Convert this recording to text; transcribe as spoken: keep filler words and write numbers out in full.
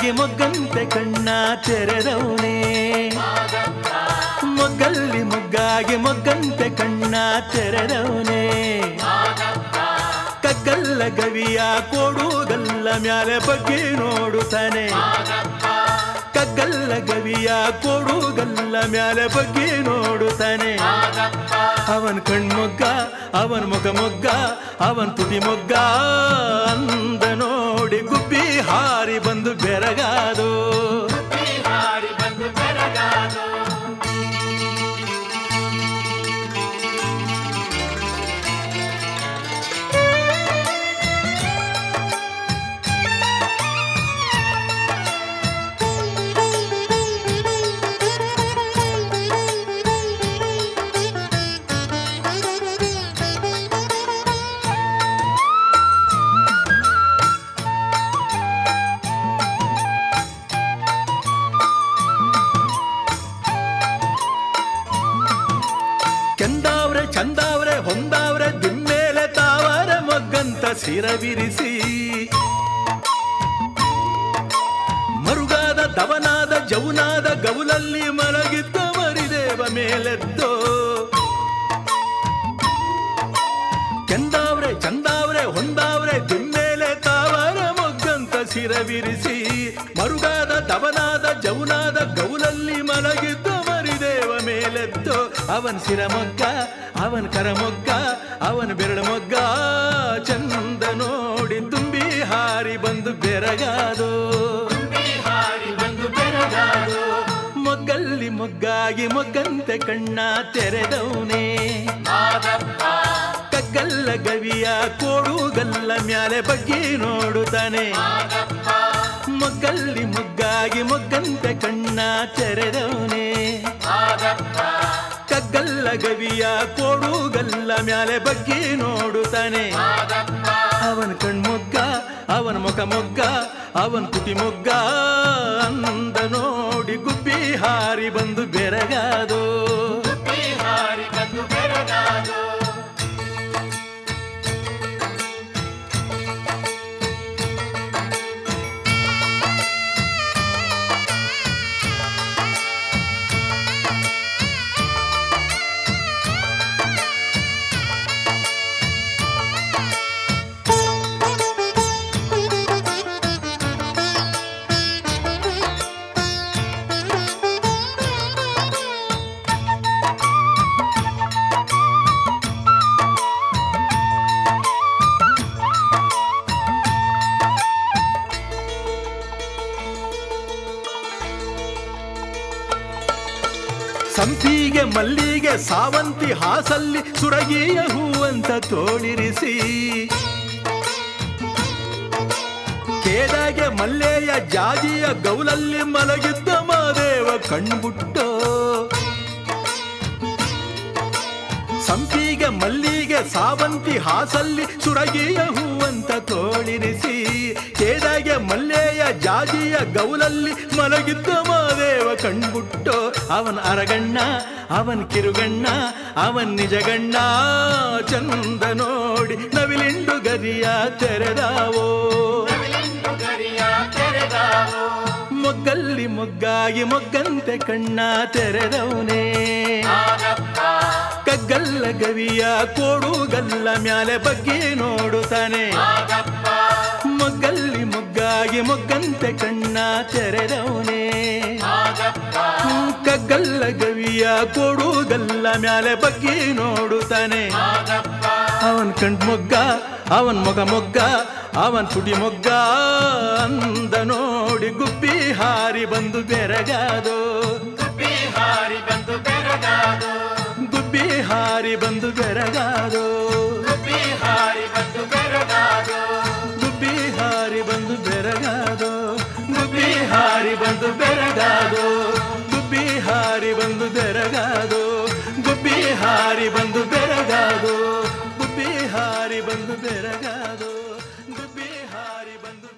ಮೊಗ್ಗಾಗಿ ಮೊಗ್ಗಂತೆ ಕಣ್ಣ ತೆರೆದವನೇ ಮೊಗ್ಗಲ್ಲಿ ಮೊಗ್ಗಾಗಿ ಮೊಗ್ಗಂತೆ ಕಣ್ಣ ತೆರೆದವನೇ ಕಗ್ಗಲ್ಲ ಗವಿಯ ಕೋಡುಗಲ್ಲ ಮ್ಯಾಲೆ ಬಗ್ಗೆ ನೋಡುತ್ತಾನೆ ಕಗ್ಗಲ್ಲ ಗವಿಯ ಕೋಡುಗಲ್ಲ ಮ್ಯಾಲೆ ಬಗ್ಗೆ ನೋಡುತ್ತಾನೆ ಅವನ್ ಕಣ್ಮೊಗ್ಗ ಅವನ್ ಮುಖ ಮೊಗ್ಗ ಅವನ್ ತುಟಿ ಮೊಗ್ಗ ಅಂದ ನೋಡಿ ಗುಬ್ಬಿ ಹಾರಿ ಬಂದು ಬೆರಗಾದು ಕೆಂದಾವ್ರೆ ಚಂದಾವ್ರೆ ಹೊಂದಾವ್ರೆ ದಿಮ್ಮೇಲೆ ತಾವರ ಮೊಗ್ಗಂತ ಸಿರವಿರಿಸಿ ಮರುಗಾದ ದವನಾದ ಜೌನಾದ ಗೌಲಲ್ಲಿ ಮಲಗಿದ್ದ ಮರಿದೇವ ಮೇಲೆದ್ದೋ ಕೆಂದಾವ್ರೆ ಚಂದಾವ್ರೆ ಹೊಂದಾವ್ರೆ ದಿಮ್ಮೇಲೆ ತಾವರ ಮೊಗ್ಗಂತ ಸಿರವಿರಿಸಿ ಮರುಗಾದ ದವನಾದ ಜೌನಾದ ಗೌಲಲ್ಲಿ ಮಲಗಿದ್ದ ಮರಿದೇವ ಮೇಲೆದ್ದೋ ಅವನ್ ಸಿರಮೊಗ್ಗ ಅವನ್ ಕರಮೊಗ್ಗ ಅವನ್ ಬೆರಳು ಮೊಗ್ಗ ಚಂದ ನೋಡಿ ತುಂಬಿ ಹಾರಿ ಬಂದು ಬೆರಗಾದು ಮೊಗ್ಗಲ್ಲಿ ಮೊಗ್ಗಾಗಿ ಮೊಗ್ಗಂತೆ ಕಣ್ಣ ತೆರೆದವನೇ ಕಗ್ಗಲ್ಲ ಗವಿಯ ಕೋಡುಗಲ್ಲ ಮ್ಯಾಲೆ ಬಗ್ಗೆ ನೋಡುತ್ತಾನೆ ಮೊಗ್ಗಲ್ಲಿ ಮೊಗ್ಗಾಗಿ ಮೊಗ್ಗಂತೆ ಕಣ್ಣ ತೆರೆದವನೇ ಕಗ್ಗಲ್ಲ ಗವಿಯ ಕೋಡುಗಲ್ಲ ಮ್ಯಾಲೆ ಬಗ್ಗೆ ನೋಡುತ್ತಾನೆ ಅವನ್ ಕಣ್ಮೊಗ್ಗ ಅವನ್ ಮುಖ ಮೊಗ್ಗ ಅವನ್ ತುಟಿ ಮೊಗ್ಗ ಅಂದ ನೋಡಿ ಗುಬ್ಬಿ ಹಾರಿ ಬಂದು ಬೆರಗಾದು ಸಂಪಿಗೆ ಮಲ್ಲಿಗೆ ಸಾವಂತಿ ಹಾಸಲ್ಲಿ ಸುರಗಿಯ ಹೂವಂತ ತೋಳಿರಿಸಿ ಕೇದಾಗೆ ಮಲ್ಲೆಯ ಜಾಜಿಯ ಗೌಲಲ್ಲಿ ಮಲಗಿದ್ದ ಮಾದೇವ ಕಣ್ಬುಟ್ಟೋ ಸಂಪಿಗೆ ಮಲ್ಲಿಗೆ ಸಾವಂತಿ ಹಾಸಲ್ಲಿ ಸುರಗಿಯ ಹೂವಂತ ತೋಳಿರಿಸಿ ಕೇದಾಗೆ ಮಲ್ಲೆಯ ಜಾಜಿಯ ಗೌಲಲ್ಲಿ ಮಲಗಿದ್ದ ಮಾದೇವ ಕಣ್ಬುಟ್ಟೋ ಅವನ್ ಅರಗಣ್ಣ ಅವನ್ ಕಿರುಗಣ್ಣ ಅವನ್ ನಿಜಗಣ್ಣ ಚಂದ ನೋಡಿ ನವಿಲಿಂಡು ಗರಿಯ ತೆರೆದಾವೋ ಮೊಗ್ಗಲ್ಲಿ ಮೊಗ್ಗಾಗಿ ಮೊಗ್ಗಂತೆ ಕಣ್ಣ ತೆರೆದವನೇ ಕಗ್ಗಲ್ಲ ಗವಿಯ ಕೋಡುಗಲ್ಲ ಮ್ಯಾಲೆ ಬಗ್ಗೆ ನೋಡುತ್ತಾನೆ ಮೊಗ್ಗಲ್ಲಿ ಮೊಗ್ಗಾಗಿ ಮೊಗ್ಗಂತೆ ಕಣ್ಣ ತೆರೆದವನೇ ಕಗ್ಗಲ್ಲ ಗವಿಯ ಕೋಡುಗಲ್ಲ ಮ್ಯಾಲೆ ಬಗ್ಗೆ ನೋಡುತ್ತಾನೆ ಅವನ್ ಕಣ್ಮೊಗ್ಗ ಅವನ್ ಮೊಗ ಮೊಗ್ಗ ಅವನ್ ತುಟಿ ಮೊಗ್ಗ ಅಂದ ನೋಡಿ ಗುಬ್ಬಿ ಹಾರಿ ಬಂದು ಬೆರಗಾದು ಗುಬ್ಬಿ ಹಾರಿ ಬಂದು ಬೆರಗಾದು ಗುಬ್ಬಿ ಹಾರಿ ಬಂದು ಬೆರಗಾದು ಗುಬ್ಬಿ ಹಾರಿ ಬಂದು ಬೆರಗಾದು ಗುಬ್ಬಿ ಹಾರಿ ಬಂದು ಬೆರಗಾದು ಗುಬ್ಬಿ ಹಾರಿ ಬಂದು ಬೆರಗಾದು ಗುಬ್ಬಿ ಹಾರಿ ಬಂದು ಬೆರಗಾದು ಗುಬ್ಬಿ ಹಾರಿ ಬಂದು ಬೆರಗಾದು ಗುಬ್ಬಿ ಹಾರಿ ಬಂದು ಬೆರಗಾದು ಗುಬ್ಬಿ ಹಾರಿ ಬಂದು